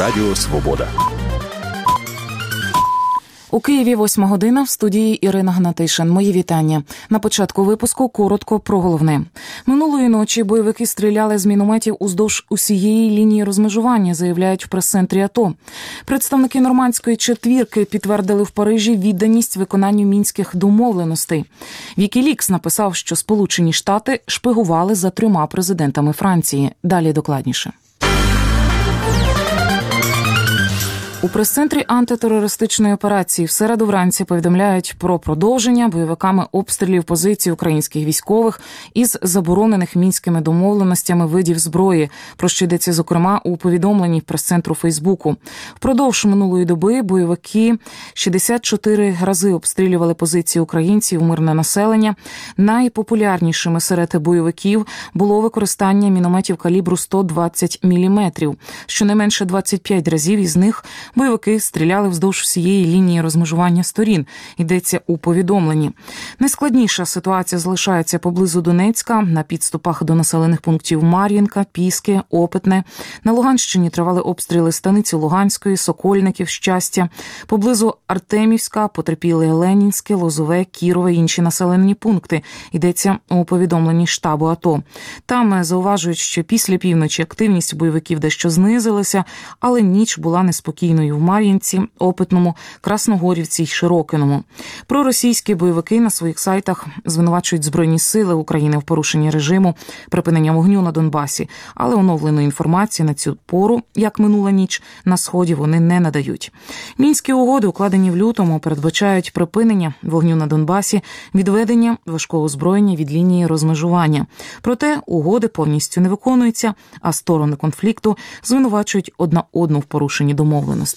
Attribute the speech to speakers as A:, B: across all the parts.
A: Радіо Свобода.
B: У Києві 8 година, в студії Ірина Гнатишин. Мої вітання. На початку випуску коротко про головне. Минулої ночі бойовики стріляли з мінометів уздовж усієї лінії розмежування, заявляють в прес-центрі АТО. Представники Нормандської четвірки підтвердили в Парижі відданість виконанню мінських домовленостей. Вікілікс написав, що Сполучені Штати шпигували за 3 президентами Франції. Далі докладніше. У прес-центрі антитерористичної операції в середу вранці повідомляють про продовження бойовиками обстрілів позицій українських військових із заборонених мінськими домовленостями видів зброї, про що йдеться, зокрема, у повідомленні прес-центру Фейсбуку. Впродовж минулої доби бойовики 64 рази обстрілювали позиції українців, мирне населення. Найпопулярнішими серед бойовиків було використання мінометів калібру 120 мм. Щонайменше 25 разів із них бойовики стріляли вздовж всієї лінії розмежування сторін, йдеться у повідомленні. Найскладніша ситуація залишається поблизу Донецька, на підступах до населених пунктів Мар'їнка, Піски, Опитне. На Луганщині тривали обстріли станиці Луганської, Сокольників, Щастя. Поблизу Артемівська потерпіли Ленінське, Лозове, Кірове і інші населені пункти, йдеться у повідомленні штабу АТО. Там зауважують, що після півночі активність бойовиків дещо знизилася, але ніч була неспокійною в Мар'їнці, Опитному, Красногорівці й Широкиному. Проросійські бойовики на своїх сайтах звинувачують Збройні сили України в порушенні режиму припинення вогню на Донбасі, але оновленої інформації на цю пору, як минула ніч, на Сході вони не надають. Мінські угоди, укладені в лютому, передбачають припинення вогню на Донбасі, відведення важкого озброєння від лінії розмежування. Проте угоди повністю не виконуються, а сторони конфлікту звинувачують одна одну в порушенні домовленостей.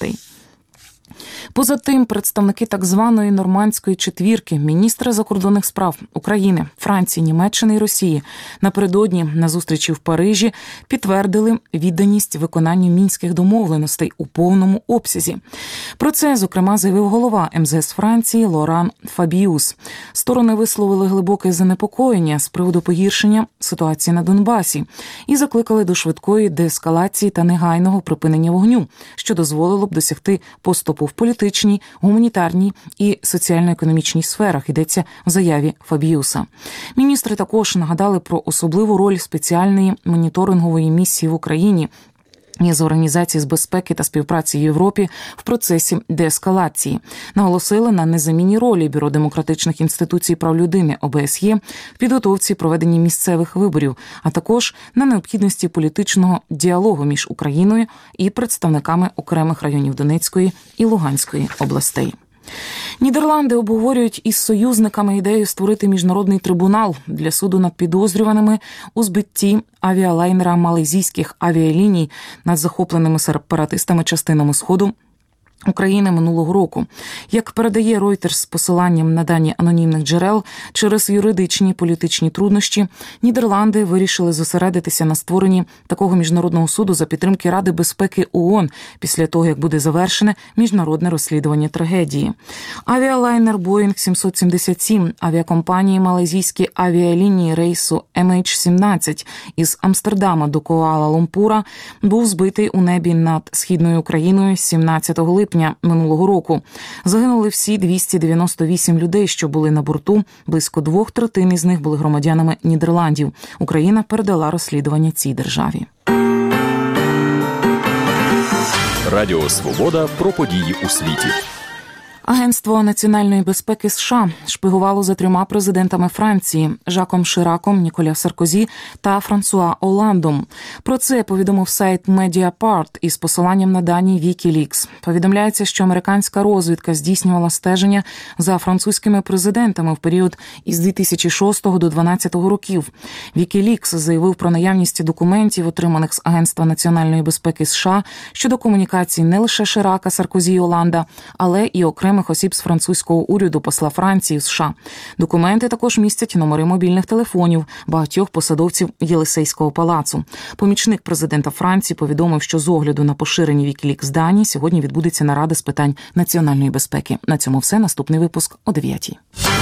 B: Поза тим, представники так званої Нормандської четвірки, міністри закордонних справ України, Франції, Німеччини і Росії напередодні на зустрічі в Парижі підтвердили відданість виконанню мінських домовленостей у повному обсязі. Про це, зокрема, заявив голова МЗС Франції Лоран Фабіус. Сторони висловили глибоке занепокоєння з приводу погіршення ситуації на Донбасі і закликали до швидкої деескалації та негайного припинення вогню, що дозволило б досягти поступу в політичній, гуманітарній і соціально-економічній сферах, йдеться в заяві Фабіуса. Міністри також нагадали про особливу роль спеціальної моніторингової місії в Україні з Організації з безпеки та співпраці в Європі в процесі деескалації. Наголосили на незамінній ролі Бюро демократичних інституцій прав людини ОБСЄ в підготовці і проведенні місцевих виборів, а також на необхідності політичного діалогу між Україною і представниками окремих районів Донецької і Луганської областей. Нідерланди обговорюють із союзниками ідею створити міжнародний трибунал для суду над підозрюваними у збитті авіалайнера малайзійських авіаліній над захопленими сепаратистами частинами Сходу України минулого року. Як передає Reuters з посиланням на дані анонімних джерел, через юридичні і політичні труднощі Нідерланди вирішили зосередитися на створенні такого міжнародного суду за підтримки Ради безпеки ООН після того, як буде завершене міжнародне розслідування трагедії. Авіалайнер Boeing 777 авіакомпанії малайзійські авіалінії рейсу MH17 із Амстердама до Куала-Лумпура був збитий у небі над Східною Україною 17 липня минулого року. Загинули всі 298 людей, що були на борту. Близько 2/3 із них були громадянами Нідерландів. Україна передала розслідування цій державі.
A: Радіо Свобода про події у світі.
B: Агентство національної безпеки США шпигувало за 3 президентами Франції – Жаком Шираком, Ніколя Саркозі та Франсуа Оландом. Про це повідомив сайт Mediapart із посиланням на дані Wikileaks. Повідомляється, що американська розвідка здійснювала стеження за французькими президентами в період із 2006 до 2012 років. Wikileaks заявив про наявність документів, отриманих з Агентства національної безпеки США, щодо комунікацій не лише Ширака, Саркозі і Оланда, але і окремих осіб з французького уряду, посла Франції в США. Документи також містять номери мобільних телефонів багатьох посадовців Єлисейського палацу. Помічник президента Франції повідомив, що з огляду на поширені Wikileaks дані сьогодні відбудеться нарада з питань національної безпеки. На цьому все. Наступний випуск о 9:00.